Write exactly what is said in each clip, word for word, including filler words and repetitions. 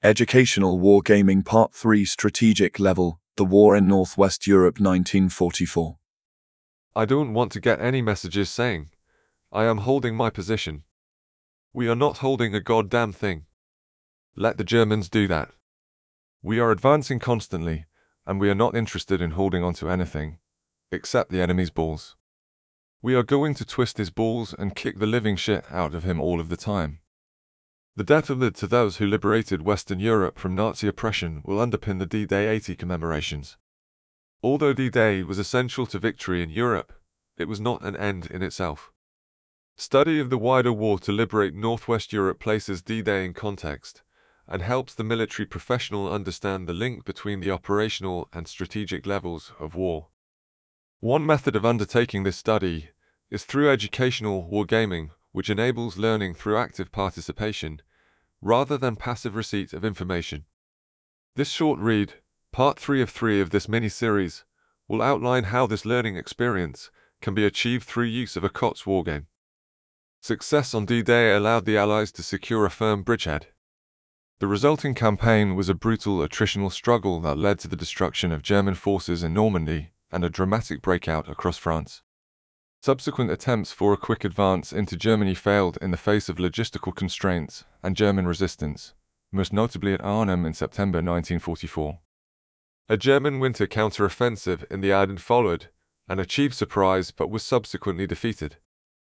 Educational Wargaming Part three Strategic Level, The War in Northwest Europe nineteen forty-four. I don't want to get any messages saying, I am holding my position. We are not holding a goddamn thing. Let the Germans do that. We are advancing constantly, and we are not interested in holding on to anything, except the enemy's balls. We are going to twist his balls and kick the living shit out of him all of the time. The death of the to those who liberated Western Europe from Nazi oppression will underpin the D Day eighty commemorations. Although D Day was essential to victory in Europe, it was not an end in itself. Study of the wider war to liberate Northwest Europe places D Day in context, and helps the military professional understand the link between the operational and strategic levels of war. One method of undertaking this study is through educational wargaming, which enables learning through active participation, rather than passive receipt of information. This short read, part three of three of this mini-series, will outline how this learning experience can be achieved through use of a C O T S wargame. Success on D Day allowed the Allies to secure a firm bridgehead. The resulting campaign was a brutal attritional struggle that led to the destruction of German forces in Normandy and a dramatic breakout across France. Subsequent attempts for a quick advance into Germany failed in the face of logistical constraints and German resistance, most notably at Arnhem in September nineteen forty-four. A German winter counter-offensive in the Ardennes followed, and achieved surprise but was subsequently defeated.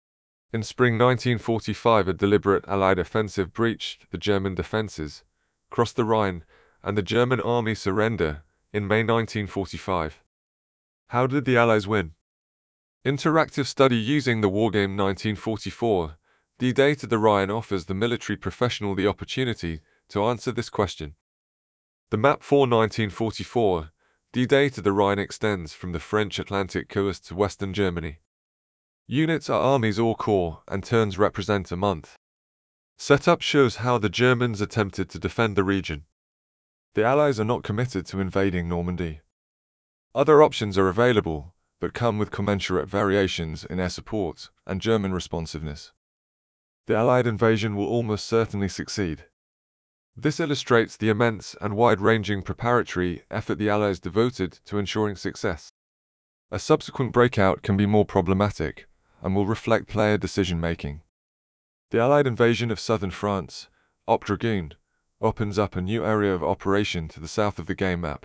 In spring nineteen forty-five, a deliberate Allied offensive breached the German defences, crossed the Rhine, and the German army surrendered in May nineteen forty-five. How did the Allies win? Interactive study using the wargame nineteen forty-four, D Day to the Rhine offers the military professional the opportunity to answer this question. The map for nineteen forty-four, D Day to the Rhine extends from the French Atlantic coast to western Germany. Units are armies or corps, and turns represent a month. Setup shows how the Germans attempted to defend the region. The Allies are not committed to invading Normandy. Other options are available, but come with commensurate variations in air support and German responsiveness. The Allied invasion will almost certainly succeed. This illustrates the immense and wide-ranging preparatory effort the Allies devoted to ensuring success. A subsequent breakout can be more problematic, and will reflect player decision-making. The Allied invasion of southern France, Op Dragoon, opens up a new area of operation to the south of the game map.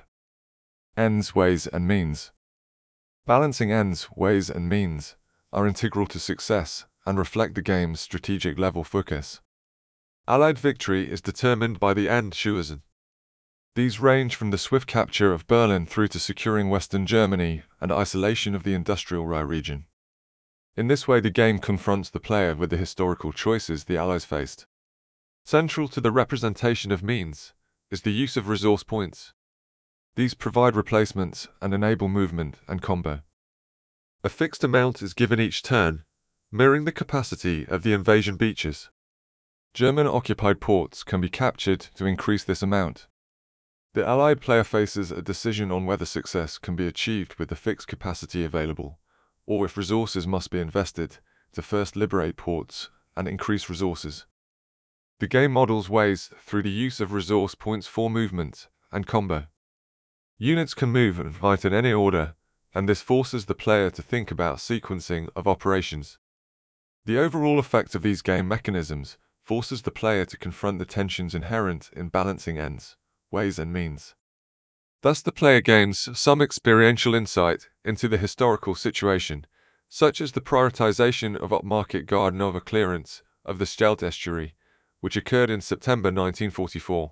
Ends, ways, and means. Balancing ends, ways, and means are integral to success and reflect the game's strategic level focus. Allied victory is determined by the Endchancen. These range from the swift capture of Berlin through to securing Western Germany and isolation of the industrial Ruhr region. In this way, the game confronts the player with the historical choices the Allies faced. Central to the representation of means is the use of resource points. These provide replacements and enable movement and combo. A fixed amount is given each turn, mirroring the capacity of the invasion beaches. German-occupied ports can be captured to increase this amount. The Allied player faces a decision on whether success can be achieved with the fixed capacity available, or if resources must be invested to first liberate ports and increase resources. The game models ways through the use of resource points for movement and combo. Units can move and fight in any order, and this forces the player to think about sequencing of operations. The overall effect of these game mechanisms forces the player to confront the tensions inherent in balancing ends, ways, and means. Thus the player gains some experiential insight into the historical situation, such as the prioritization of upmarket Garden over clearance of the Scheldt estuary, which occurred in September nineteen forty-four.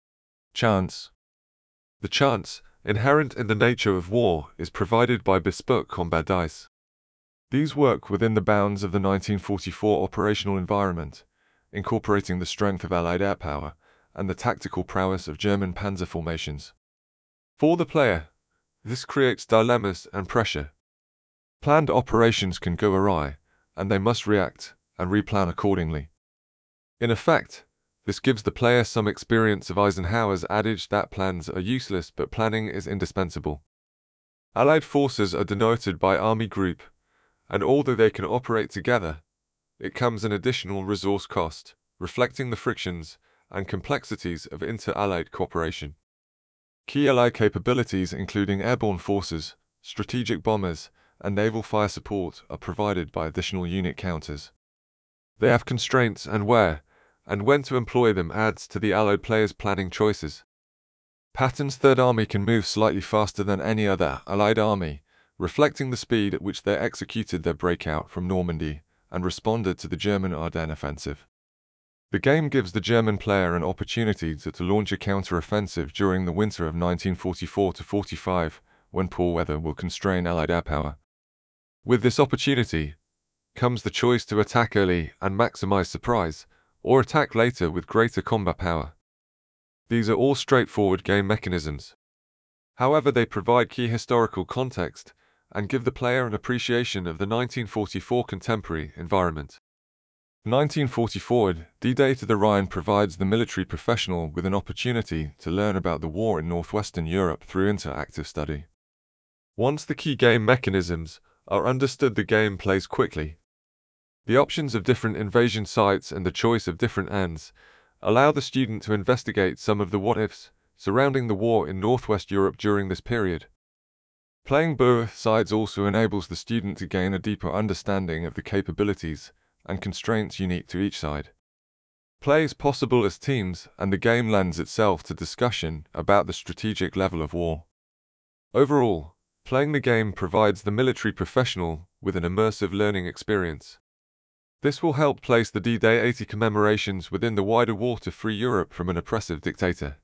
Chance. The chance, inherent in the nature of war, is provided by bespoke combat dice. These work within the bounds of the nineteen forty-four operational environment, incorporating the strength of Allied air power and the tactical prowess of German panzer formations. For the player, this creates dilemmas and pressure. Planned operations can go awry, and they must react and replan accordingly. In effect, this gives the player some experience of Eisenhower's adage that plans are useless but planning is indispensable. Allied forces are denoted by army group, and although they can operate together, it comes an additional resource cost, reflecting the frictions and complexities of inter-allied cooperation. Key Allied capabilities including airborne forces, strategic bombers, and naval fire support are provided by additional unit counters. They have constraints, and where and when to employ them adds to the Allied players' planning choices. Patton's Third Army can move slightly faster than any other Allied army, reflecting the speed at which they executed their breakout from Normandy and responded to the German Ardennes offensive. The game gives the German player an opportunity to, to launch a counter-offensive during the winter of nineteen forty-four to forty-five, when poor weather will constrain Allied air power. With this opportunity comes the choice to attack early and maximize surprise, or attack later with greater combat power. These are all straightforward game mechanisms. However, they provide key historical context and give the player an appreciation of the nineteen forty-four contemporary environment. nineteen forty-four D-Day to the Rhine provides the military professional with an opportunity to learn about the war in northwestern Europe through interactive study. Once the key game mechanisms are understood, the game plays quickly. The options of different invasion sites and the choice of different ends allow the student to investigate some of the what-ifs surrounding the war in northwest Europe during this period. Playing both sides also enables the student to gain a deeper understanding of the capabilities and constraints unique to each side. Play is possible as teams, and the game lends itself to discussion about the strategic level of war. Overall, playing the game provides the military professional with an immersive learning experience. This will help place the D-Day eighty commemorations within the wider war to free Europe from an oppressive dictator.